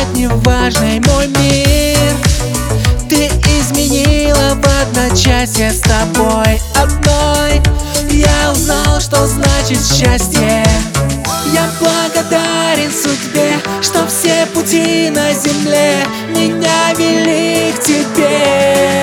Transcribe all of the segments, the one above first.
неважный мой мир. Ты изменила в одночасье с тобой одной. Я узнал, что значит счастье. Я благодарен судьбе, что все пути на земле меня вели к тебе.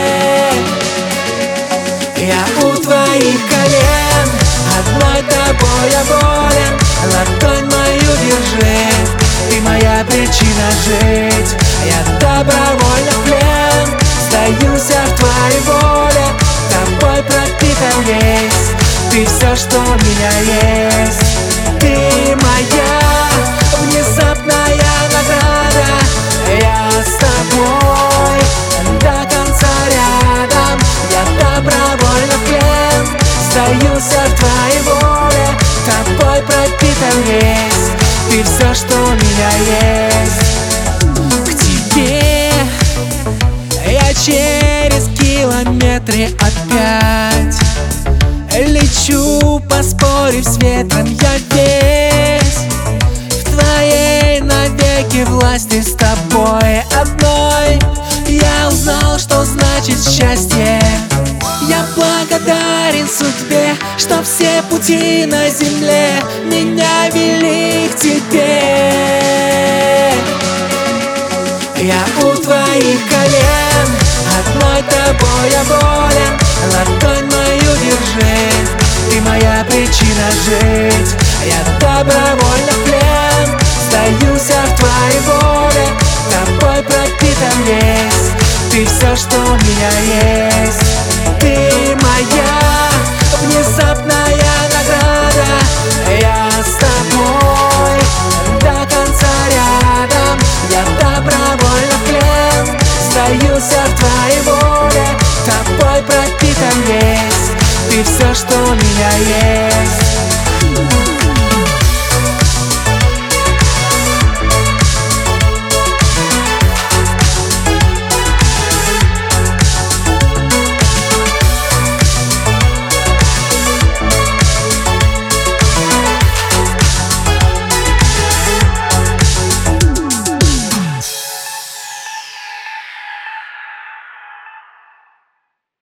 Я у твоих колен, одной тобой я болен. Ладонь мою держи, ты моя причина жить. Я добровольно в плен, сдаюсь в твоей воле. Тобой пропитан весь, ты все, что у меня есть. Ты моя внезапная награда. Я с тобой до конца рядом. Я добровольно в плен, сдаюсь в твоей воле. Тобой пропитан весь, ты все, что у меня есть. К тебе я через километры опять лечу, поспорив с ветром я весь. В твоей навеки власти с тобой одной. Я узнал, что значит счастье. Я благодарен судьбе, что все пути на земле меня вели к тебе. Я у твоих колен, одной тобой я болен. Ладонь мою держи, ты моя причина жить. Я добровольно в плен, сдаюсь в твоей воле. Тобой пропитан весь, ты все, что у меня есть. Ты моя внезапная награда. Я с тобой до конца рядом. Я добровольно в плен, сдаюсь в твоей воле. Тобой пропитан весь, ты все, что у меня есть.